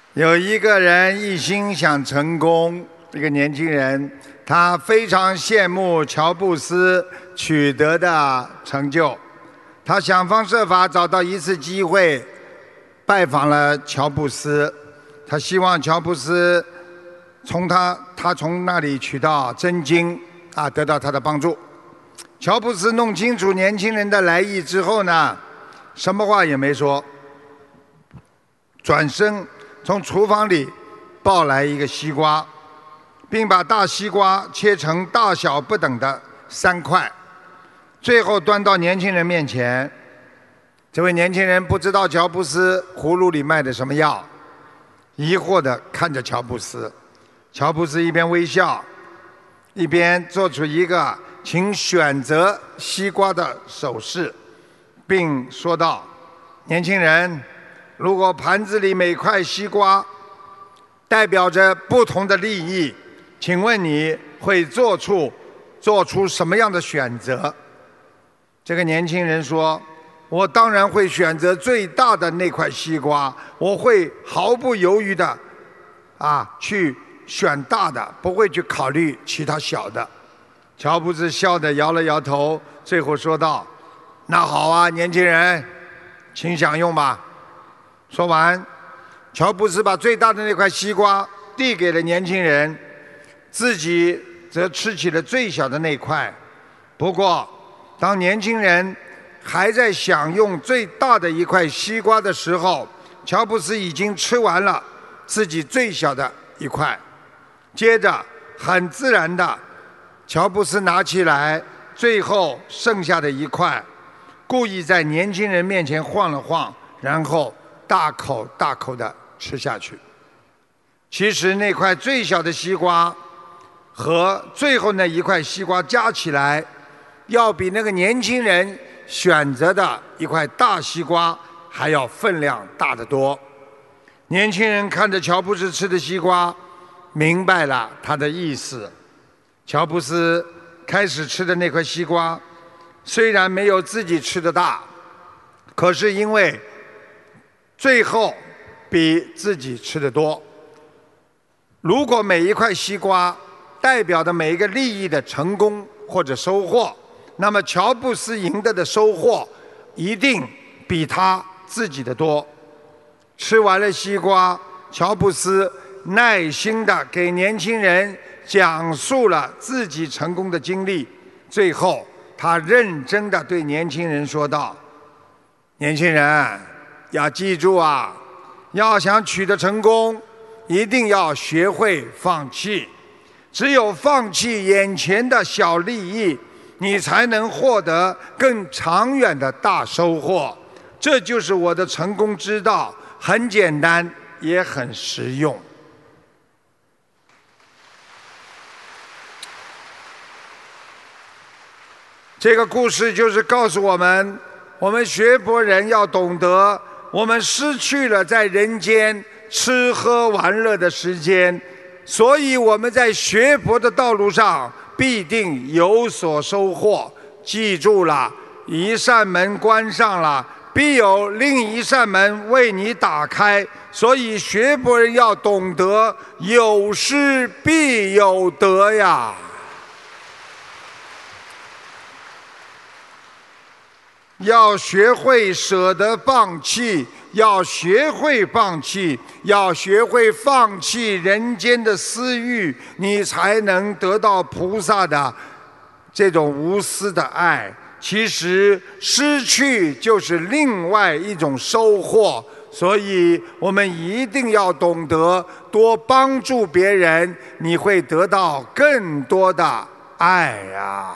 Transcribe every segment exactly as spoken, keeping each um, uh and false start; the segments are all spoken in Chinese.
有一个人一心想成功，一个年轻人，他非常羡慕乔布斯取得的成就，他想方设法找到一次机会，拜访了乔布斯，他希望乔布斯从他他从那里取到真经啊，得到他的帮助。乔布斯弄清楚年轻人的来意之后呢，什么话也没说，转身从厨房里抱来一个西瓜，并把大西瓜切成大小不等的三块，最后端到年轻人面前。这位年轻人不知道乔布斯葫芦里卖的什么药，疑惑地看着乔布斯。乔布斯一边微笑，一边做出一个请选择西瓜的手势，并说道：年轻人，如果盘子里每块西瓜代表着不同的利益，请问你会做出做出什么样的选择？这个年轻人说：我当然会选择最大的那块西瓜，我会毫不犹豫的啊去选大的，不会去考虑其他小的。乔布斯笑着摇了摇头，最后说道：那好啊，年轻人，请享用吧。说完，乔布斯把最大的那块西瓜递给了年轻人，自己则吃起了最小的那块。不过当年轻人还在享用最大的一块西瓜的时候，乔布斯已经吃完了自己最小的一块。接着很自然的，乔布斯拿起来最后剩下的一块，故意在年轻人面前晃了晃，然后大口大口地吃下去。其实那块最小的西瓜和最后那一块西瓜加起来，要比那个年轻人选择的一块大西瓜还要分量大得多。年轻人看着乔布斯吃的西瓜，明白了他的意思。乔布斯开始吃的那块西瓜虽然没有自己吃的大，可是因为最后比自己吃的多。如果每一块西瓜代表的每一个利益的成功或者收获，那么乔布斯赢得的收获一定比他自己的多。吃完了西瓜，乔布斯耐心地给年轻人讲述了自己成功的经历。最后他认真地对年轻人说道：年轻人，要记住啊，要想取得成功，一定要学会放弃。只有放弃眼前的小利益，你才能获得更长远的大收获。这就是我的成功之道，很简单，也很实用。这个故事就是告诉我们，我们学佛人要懂得，我们失去了在人间吃喝玩乐的时间，所以我们在学佛的道路上必定有所收获。记住了，一扇门关上了，必有另一扇门为你打开。所以学佛人要懂得有失必有得呀。要学会舍得放弃，要学会放弃，要学会放弃人间的私欲，你才能得到菩萨的这种无私的爱。其实失去就是另外一种收获，所以我们一定要懂得多帮助别人，你会得到更多的爱呀。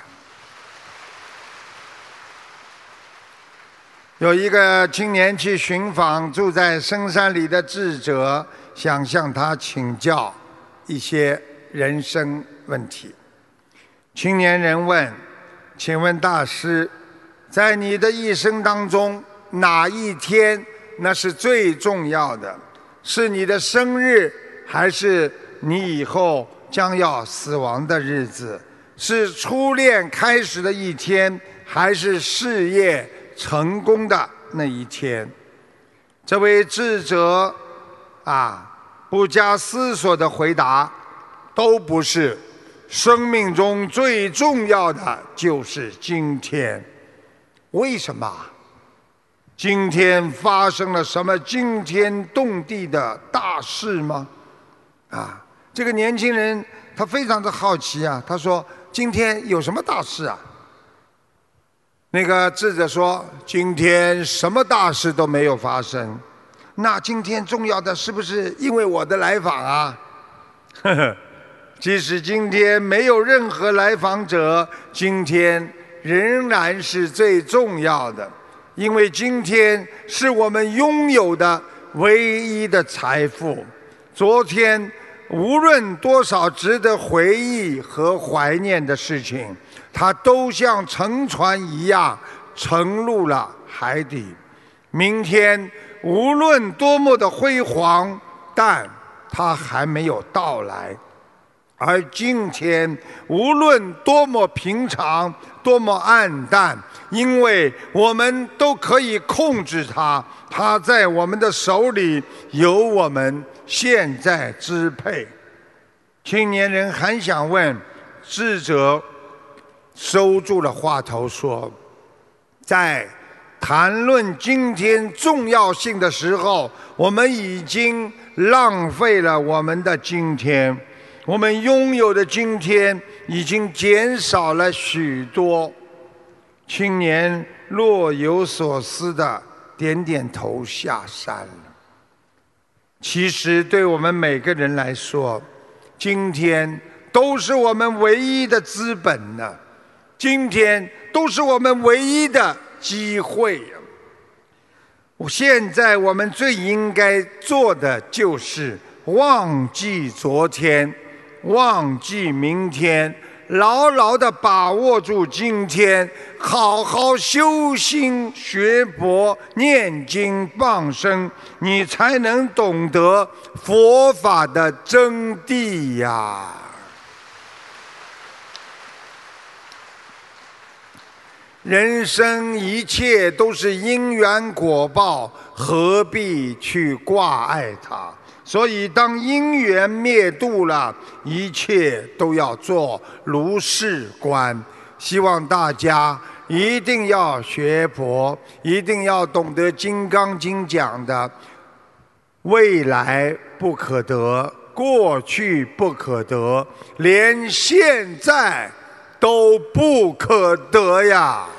有一个青年去寻访住在深山里的智者，想向他请教一些人生问题。青年人问：请问大师，在你的一生当中，哪一天那是最重要的？是你的生日，还是你以后将要死亡的日子？是初恋开始的一天，还是事业成功的那一天？这位智者啊，不加思索的回答，都不是。生命中最重要的就是今天。为什么？今天发生了什么惊天动地的大事吗？啊，这个年轻人他非常的好奇啊，他说：“今天有什么大事啊？”那个智者说：“今天什么大事都没有发生。”那今天重要的是不是因为我的来访啊？呵呵，即使今天没有任何来访者，今天仍然是最重要的，因为今天是我们拥有的唯一的财富。昨天无论多少值得回忆和怀念的事情，它都像沉船一样沉入了海底。明天无论多么的辉煌，但它还没有到来。而今天无论多么平常，多么暗淡，因为我们都可以控制它，它在我们的手里，由我们现在支配。青年人很想问，智者收住了话头说，在谈论今天重要性的时候，我们已经浪费了我们的今天，我们拥有的今天已经减少了许多。青年若有所思地点点头下山了。其实对我们每个人来说，今天都是我们唯一的资本呢，今天都是我们唯一的机会。现在我们最应该做的就是忘记昨天，忘记明天，牢牢地把握住今天，好好修心学佛念经放生，你才能懂得佛法的真谛呀。人生一切都是因缘果报，何必去挂碍它？所以当因缘灭度了，一切都要做如是观。希望大家一定要学佛，一定要懂得《金刚经》讲的未来不可得，过去不可得，连现在都不可得呀。